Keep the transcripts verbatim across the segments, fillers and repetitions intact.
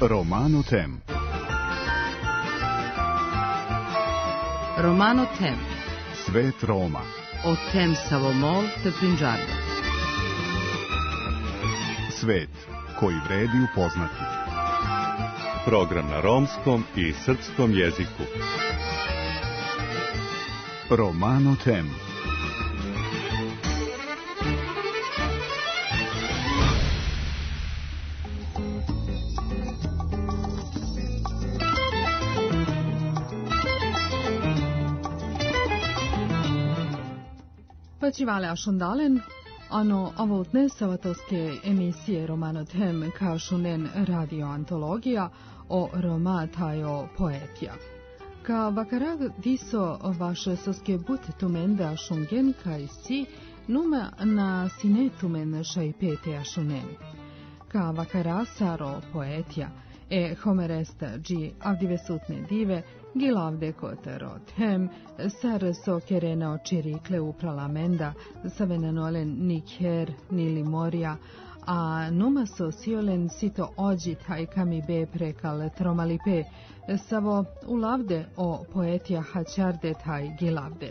Romano Tem. Romano Tem. Svet Roma. O tem Savomol te Punjabi. Svet koji vredi upoznati. Program na romskom i srpskom jeziku. Romano Tem. Почивали Ашундален, ano avotne savatovske emisije Romano Tem kašunen radioantologija o Roma tajo poetija. Ka vakarag diso vaše soske but tumende ašungen kaj si nume na sine tumen šajpete ašunen. Ka vakara saro poetija e homeresta gi avdivesutne dive gilavde kotero tem sar so kerena očirikle uprala menda savenanolen nikher nili morja a numa so siolen sito ođi taj kami be prekal tromalipe savo ulavde o poetija hačarde taj gilavde.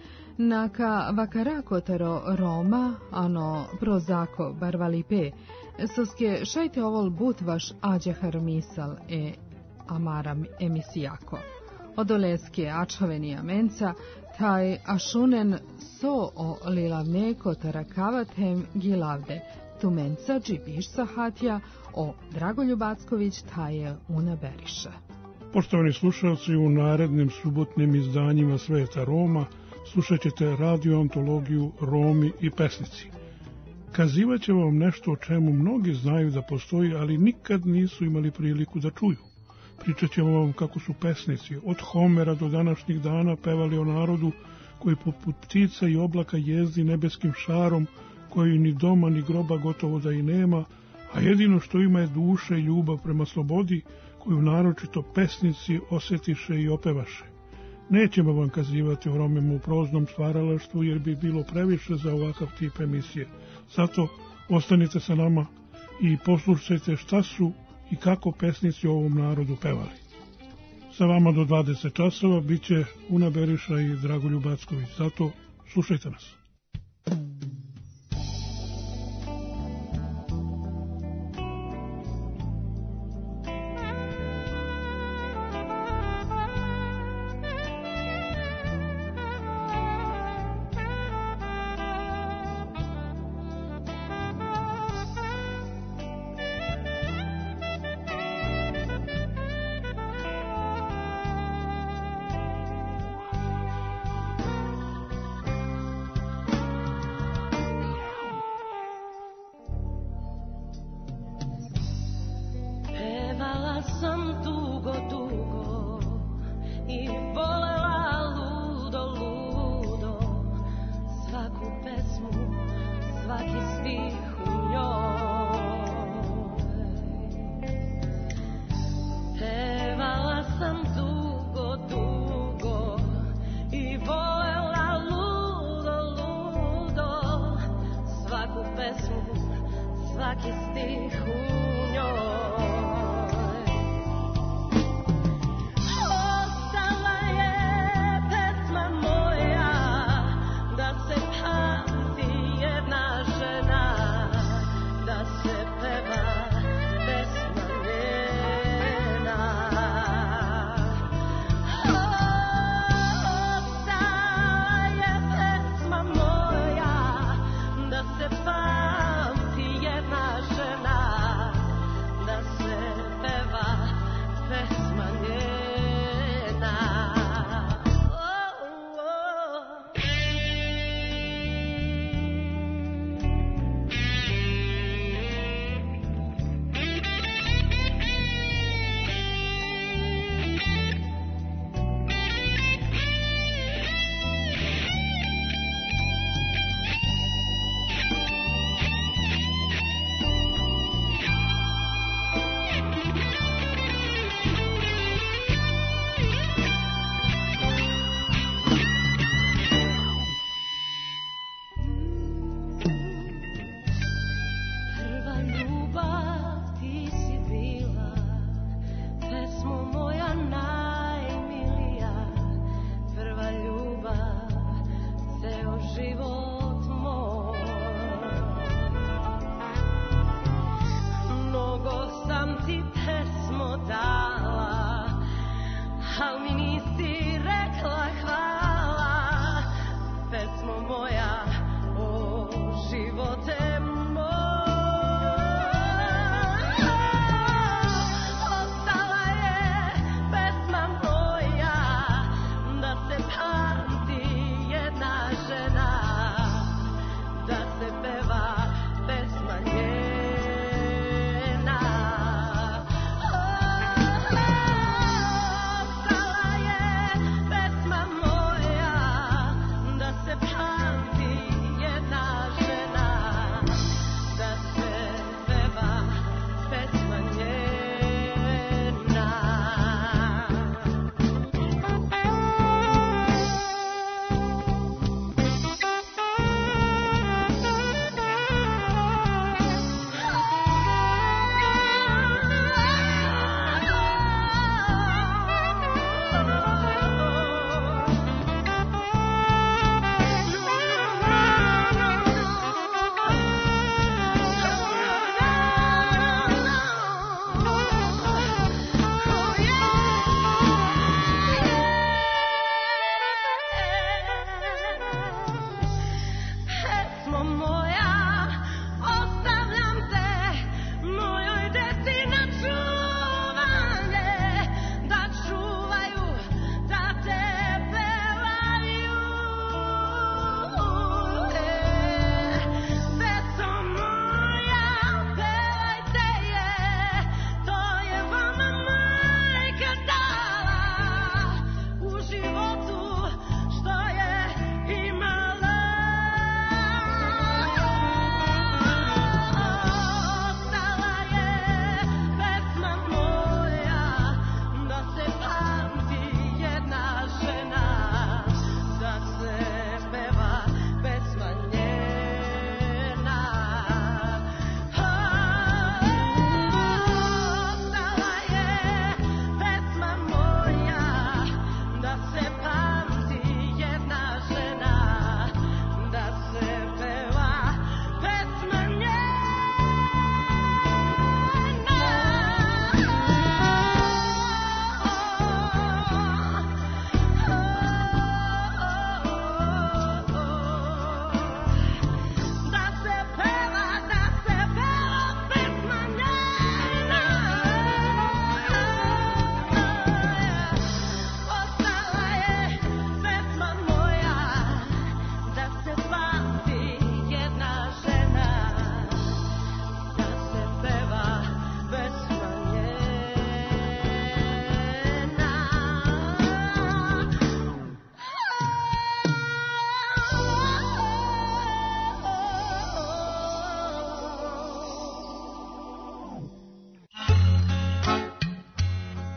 Naka vakara kotero Roma ano prozako barvalipe soske šajte ovol but vaš ađehar misal e amaram emisijako. Odoleske ačavenija menca, taj ašunen so o lilavne kotarakavatem gilavde, tu menca džibiš sahatja o Dragoljub Acković taje una beriša. Poštovani slušalci, u narednim subotnim izdanjima Sveta Roma slušat ćete radioantologiju Romi i pesnici. Kazivat će vam nešto o čemu mnogi znaju da postoji, ali nikad nisu imali priliku da čuju. Pričat ćemo vam kako su pesnici od Homera do današnjih dana pevali o narodu koji poput ptica i oblaka jezdi nebeskim šarom, koji ni doma ni groba gotovo da i nema, a jedino što ima je duša i ljubav prema slobodi, koju naročito pesnici osjetiše i opevaše. Nećemo vam kazivati o Romima u proznom stvaralaštvu, jer bi bilo previše za ovakav tip emisije. Zato ostanite sa nama i poslušajte šta su i kako pesnici ovom narodu pevali. Sa vama do dvadeset časova bit će Una Beriša i Dragoljub Acković. Zato slušajte nas.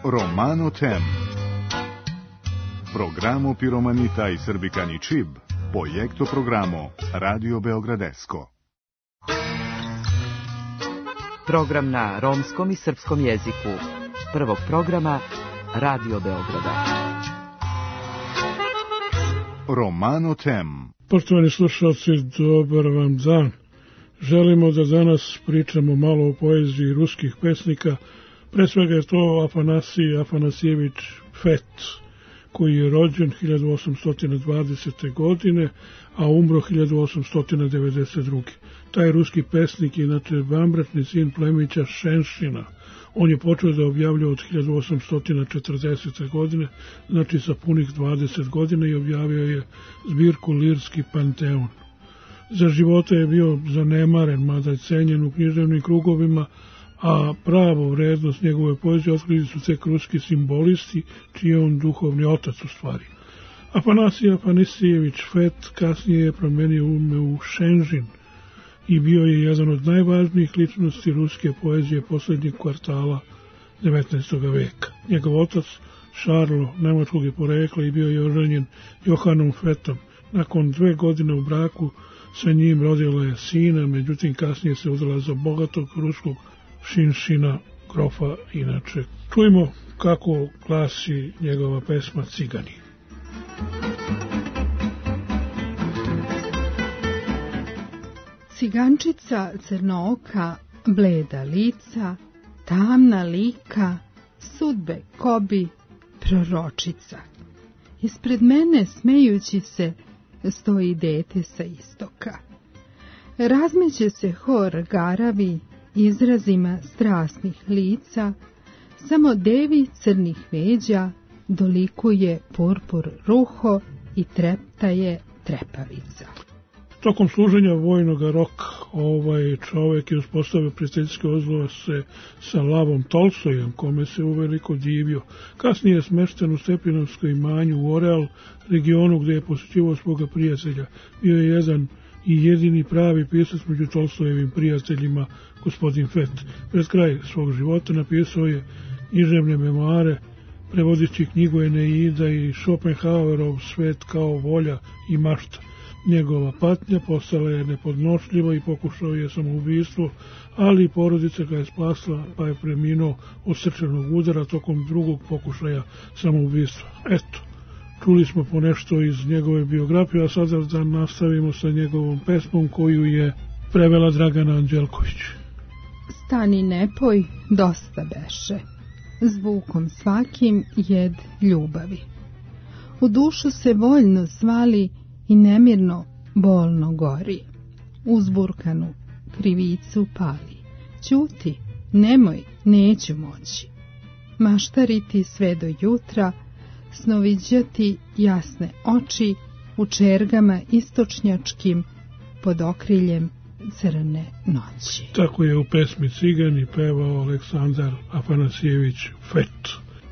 Romano Tem. Programo Piromanita i Srbikani Čib, projekto programo Radio Beogradesko. Program na romskom i srpskom jeziku prvog programa Radio Beograda. Romano Tem. Poštovani slušalci, dobar vam dan. Želimo da danas pričamo malo o poeziji ruskih pesnika. Pre svega je to Afanasij Afanasijević Fet, koji je rođen hiljadu osamsto dvadesete. godine, a umro hiljadu osamsto devedeset druge. Taj ruski pesnik je inače vanbračni sin plemića Šenšina. On je počeo da objavlja od hiljadu osamsto četrdesete. godine, znači sa punih dvadeset godina, i objavio je zbirku Lirski panteon. Za života je bio zanemaren, mada je cenjen u književnim krugovima, a pravu vrednost njegove poezije otkrili su tek ruski simbolisti, čiji je on duhovni otac u stvari. Afanasij Afanasijević Fet kasnije je promenio ime u Šenžin i bio je jedan od najvažnijih ličnosti ruske poezije posljednjeg kvartala devetnaestog. veka. Njegov otac, Šarlo, nemačkog je porekla i bio je oženjen Johanom Fetom. Nakon dve godine u braku sa njim rodila je sina, međutim kasnije se udala za bogatog ruskog Šinšina, grofa inače. Čujmo kako glasi njegova pesma Cigani. Cigančica crnooka, bleda lica, tamna lika, sudbe kobi, proročica. Ispred mene, smejući se, stoji dete sa istoka. Razmeće se hor garavi izrazima strasnih lica, samo devi crnih veđa dolikuje purpur ruho i trepta je trepavica. Tokom služenja vojnog roka ovaj čovek je uspostavio prijateljske odnose sa Lavom Tolstojem, kome se uveliko divio. Kasnije je smešten u Stepinovskoj imanju u Oreal, regionu gde je posjećivao svoga prijatelja. Bio je jedan i jedini pravi pisac među Tolstojevim prijateljima, gospodin Fet. Pred kraj svog života napisao je književne memoare, prevodići knjigu Eneida i Schopenhauerov Svet kao volja i mašta. Njegova patnja postala je nepodnošljiva i pokušao je samoubistvo, ali porodica ga je spasla, pa je preminuo od srčanog udara tokom drugog pokušaja samoubistva. Eto, čuli smo ponešto iz njegove biografije, a sada da nastavimo sa njegovom pesmom koju je prevela Dragana Anđelković. Stani nepoj, dosta beše, zvukom svakim jed ljubavi. U dušu se voljno svali i nemirno, bolno gori. Uzburkanu krivicu pali. Ćuti, nemoj, neću moći. Maštariti sve do jutra, snoviđati jasne oči u čergama istočnjačkim pod okriljem crne noći. Tako je u pesmi Cigani pevao Aleksandar Afanasijević Fet.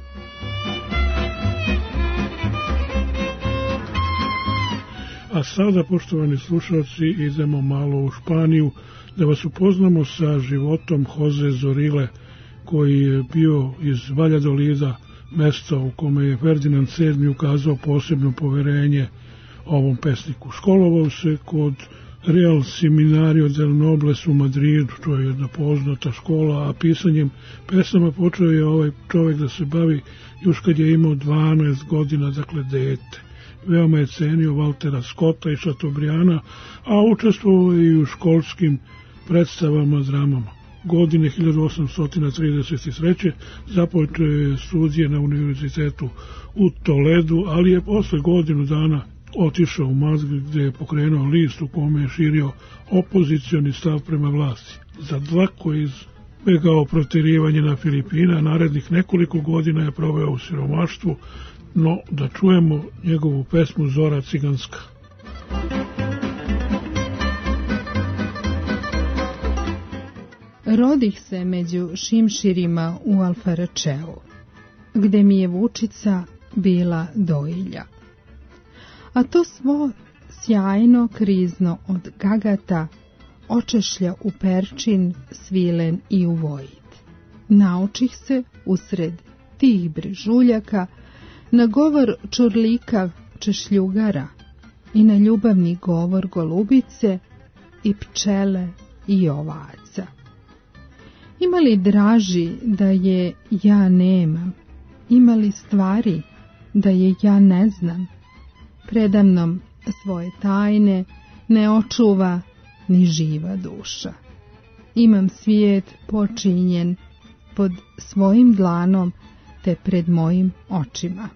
A sada, poštovani slušalci, idemo malo u Španiju da vas upoznamo sa životom Jose Zorile, koji je bio iz Valjadolida, mesta u kome je Ferdinand sedmi ukazao posebno poverenje ovom pesniku. Školovao se kod Real Seminario del Nobles u Madridu, to je jedna poznata škola, a pisanjem pesama počeo je ovaj čovjek da se bavi još kad je imao dvanaest godina, dakle dete. Veoma je cenio Waltera Scotta i Chateaubrianda, a učestvovao je i u školskim predstavama, dramama. Godine hiljadu osamsto trideset treće. započeo je studije na univerzitetu u Toledu, ali je posle godinu dana otišao u Madrid gde je pokrenuo list u kome je širio opozicioni stav prema vlasti. Za dlako je izbegao proterivanje na Filipina, narednih nekoliko godina je proveo u siromaštvu, no da čujemo njegovu pesmu Zora ciganska. Rodih se među šimširima u Alfaračeu, gde mi je vučica bila dojilja. A to svo sjajno krizno od gagata očešlja u perčin, svilen i u vojit. Naučih se usred tih brežuljaka, na govor čurlikav češljugara i na ljubavni govor golubice i pčele i ovaca. Ima li draži da je ja nemam? Ima li stvari da je ja ne znam? Predamnom svoje tajne ne očuva ni živa duša. Imam svijet počinjen pod svojim dlanom te pred mojim očima.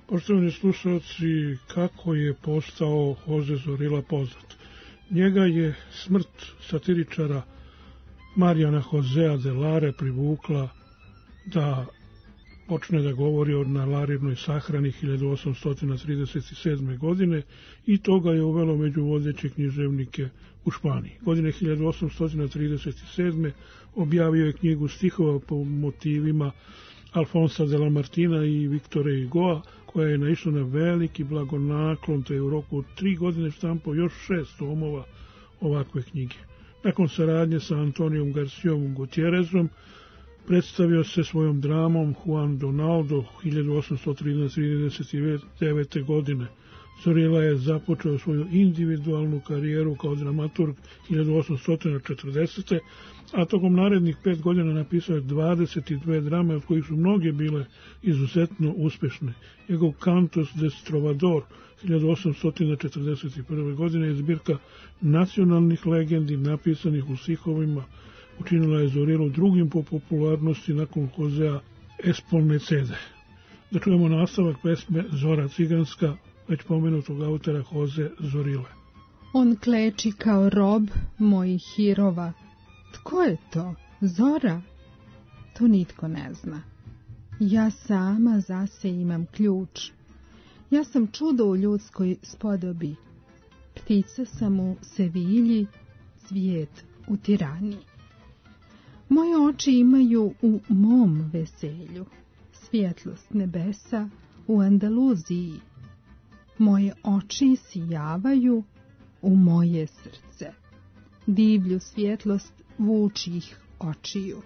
Poštovani slušalci, kako je postao Jose Zorila poznat? Njega je smrt satiričara Marijana Josea de Lara privukla da počne da govori o Larinoj sahrani hiljadu osamsto trideset sedme. godine i to ga je uvelo među vodeće književnike u Španiji. Godine hiljadu osamsto trideset sedme. objavio je knjigu stihova po motivima Alfonsa de la Martina i Viktore Hugoa, koja je naišla na veliki blagonaklon, te je u roku od tri godine štampao još šest tomova ovakve knjige. Nakon saradnje sa Antonijom Garcijom Gutierrezom, predstavio se svojom dramom Juan Donaldo hiljadu osamsto trideset devete. godine. Zorila je započeo svoju individualnu karijeru kao dramaturg hiljadu osamsto četrdesete. a tokom narednih pet godina napisao je dvadeset dve drame, od kojih su mnoge bile izuzetno uspešne. Njegov Cantos de Trovador hiljadu osamsto četrdeset prve. godine je zbirka nacionalnih legendi napisanih u stihovima, učinila je Zorilu drugim po popularnosti nakon Josea Espolnecede. Da čujemo nastavak pesme Zora ciganska, već pomenutog autora Jose Zorile. On kleči kao rob mojih hirova. Tko je to? Zora? To nitko ne zna. Ja sama za se imam ključ. Ja sam čudo u ljudskoj spodobi. Ptica sam u Sevilji, cvijet u Tirani. Moje oči imaju u mom veselju svjetlost nebesa u Andaluziji. Moje oči sijavaju u moje srce. Divlju svjetlost vučih očiju.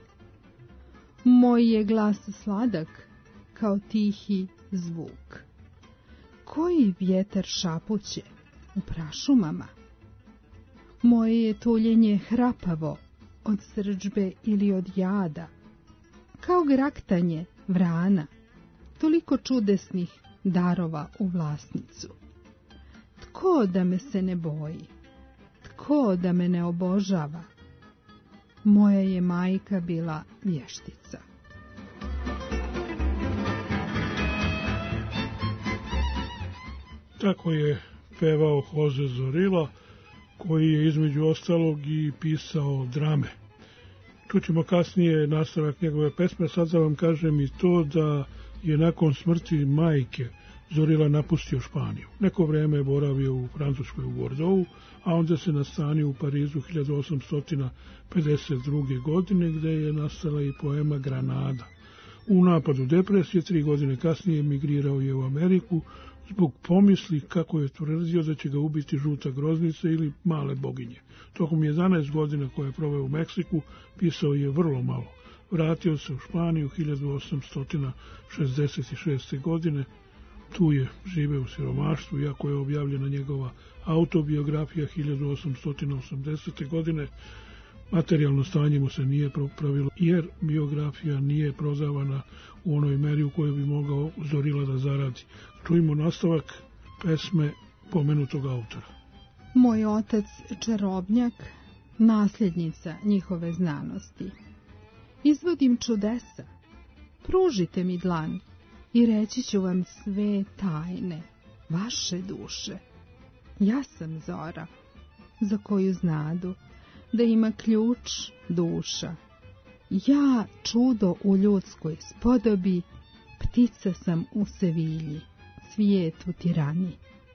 Moj je glas sladak kao tihi zvuk. Koji vjetar šapuće u prašumama? Moje je tuljenje hrapavo od srdžbe ili od jada. Kao graktanje vrana, toliko čudesnih darova u vlasnicu. Tko da me se ne boji? Tko da me ne obožava? Moja je majka bila vještica. Tako je pevao Jose Zorila, koji je između ostalog i pisao drame. Čućemo kasnije nastavak njegove pesme, sad da vam kažem i to da je nakon smrti majke Zorila napustio Španiju. Neko vreme je boravio u Francuskoj u Bordeauxu, a onda se nastanio u Parizu hiljadu osamsto pedeset druge. godine, gde je nastala i poema Granada. U napadu depresije tri godine kasnije emigrirao je u Ameriku zbog pomisli kako je tvrdio da će ga ubiti žuta groznica ili male boginje. Tokom jedanaest godina koje je proveo u Meksiku pisao je vrlo malo. Vratio se u Španiju hiljadu osamsto šezdeset šeste. godine. Tu je živeo u siromaštvu, iako je objavljena njegova autobiografija hiljadu osamsto osamdesete. godine. Materijalno stanje mu se nije popravilo, jer biografija nije prodavana u onoj meri u kojoj bi mogao Zorila da zaradi. Čujmo nastavak pesme pomenutog autora. Moj otac čarobnjak, nasljednica njihove znanosti. Izvodim čudesa. Pružite mi dlan i reći ću vam sve tajne vaše duše. Ja sam Zora, za koju znadu da ima ključ duša. Ja čudo u ljudskoj spodobi, ptica sam u Sevilji, cvijet u Tirani.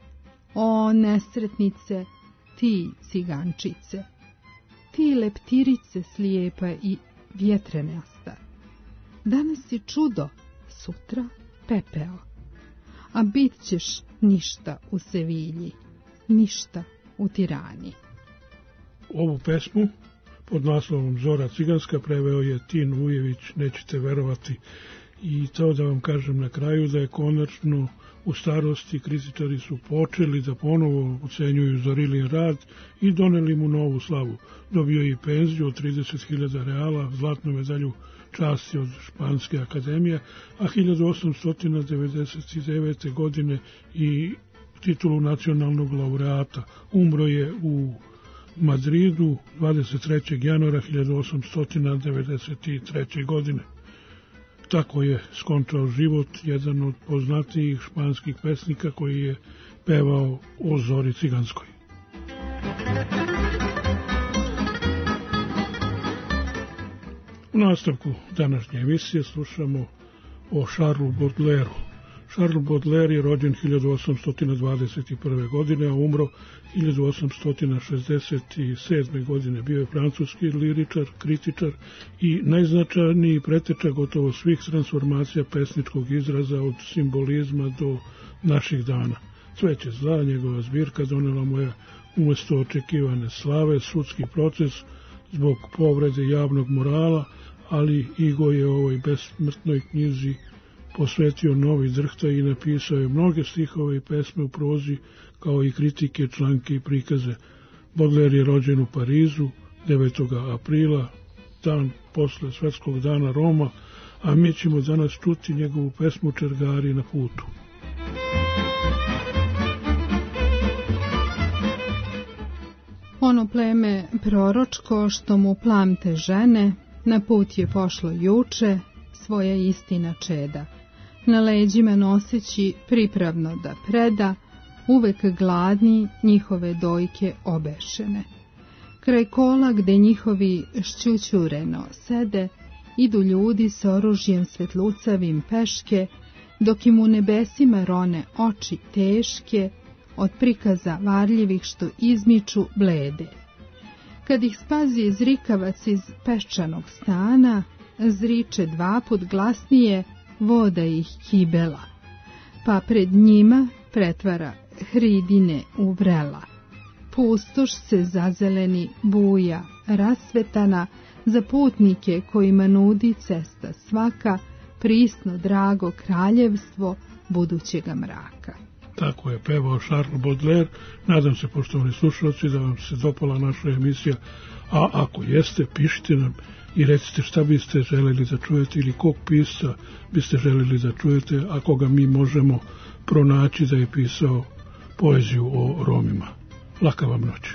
O nesretnice, ti cigančice, ti leptirice slijepa i vjetrenasta. Danas si čudo, sutra pepeo, a bit ćeš ništa u Sevilji, ništa u Tirani. Ovu pesmu pod naslovom Zora ciganska preveo je Tin Ujević, nećete verovati. I to da vam kažem na kraju da je konačno u starosti kritičari su počeli da ponovo ocenjuju Zorilin rad i doneli mu novu slavu. Dobio je i penziju od trideset hiljada reala, zlatnu medalju časti od Španske akademije, a hiljadu osamsto devedeset devete. godine i titulu nacionalnog laureata. Umro je u Madridu dvadeset trećeg januara hiljadu osamsto devedeset treće. godine. Tako je skončao život jedan od poznatijih španskih pesnika koji je pevao o zori ciganskoj. U nastavku današnje emisije slušamo o Charlesu Baudelairu. Charles Baudelaire je rođen hiljadu osamsto dvadeset prve. godine, a umro hiljadu osamsto šezdeset sedme. godine. Bio je francuski liričar, kritičar i najznačajniji preteča gotovo svih transformacija pesničkog izraza od simbolizma do naših dana. Cveće zla, njegova zbirka, donela mu je umjesto očekivane slave sudski proces zbog povrede javnog morala, ali Igo je ovoj besmrtnoj knjizi posvetio novi drhtaj i napisao je mnoge stihove i pesme u prozi, kao i kritike, članke i prikaze. Baudelaire je rođen u Parizu devetog aprila, dan posle Svetskog dana Roma, a mi ćemo danas čuti njegovu pesmu Čergari na putu. Ono pleme proročko što mu plamte žene, na put je pošlo juče, svoja istina čeda. Na leđima noseći pripravno da preda, uvek gladni njihove dojke obešene. Kraj kola gde njihovi šćućureno sede, idu ljudi s oružjem svetlucavim peške, dok im u nebesima rone oči teške, od prikaza varljivih što izmiču blede. Kad ih spazi zrikavac iz peščanog stana, zriče dva put glasnije, voda ih kibela, pa pred njima pretvara hridine u vrela. Pustoš se zazeleni buja, rasvetana za putnike kojima nudi cesta svaka, prisno drago kraljevstvo budućega mraka. Tako je pevao Charles Baudelaire. Nadam se, poštovani slušalci, da vam se dopala naša emisija, a ako jeste, pišite nam i recite šta biste želeli da čujete ili kog pisca biste želeli da čujete, a koga mi možemo pronaći da je pisao poeziju o Romima. Laka vam noć.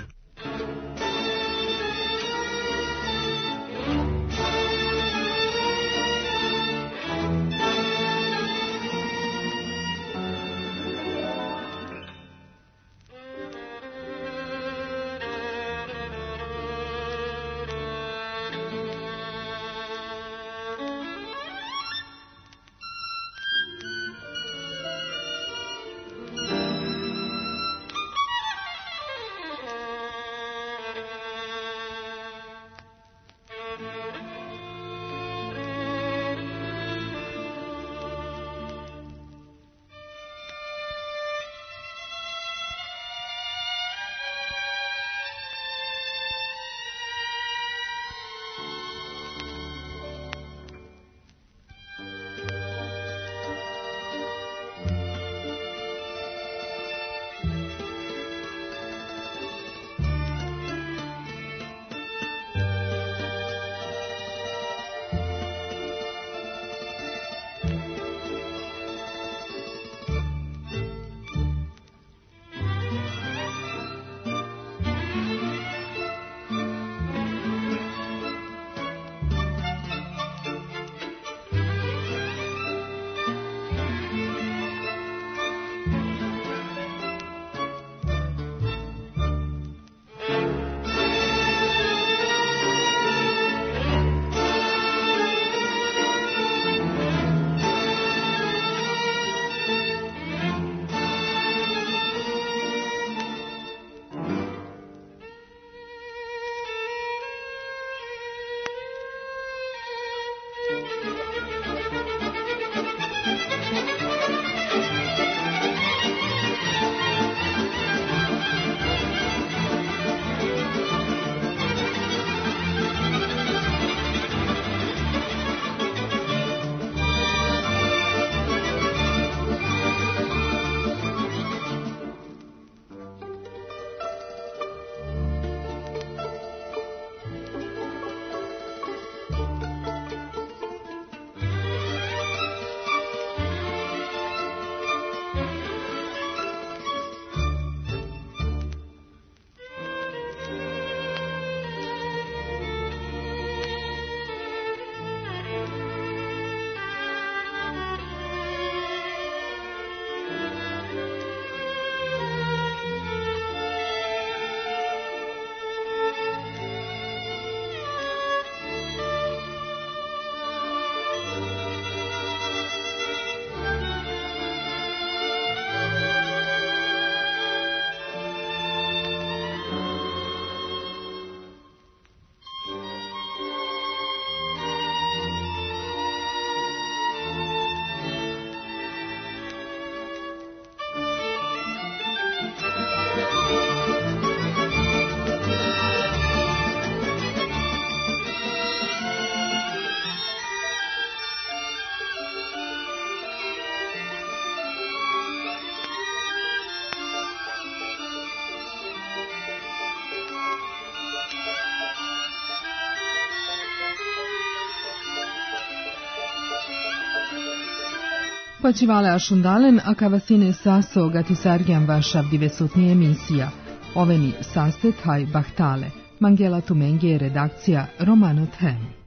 Počivale ašundalen, a kavasine saso gatisargian vaša divesutni emisija. Oveni sastet haj bahtale. Mangela Tumenge je redakcija Romano Them.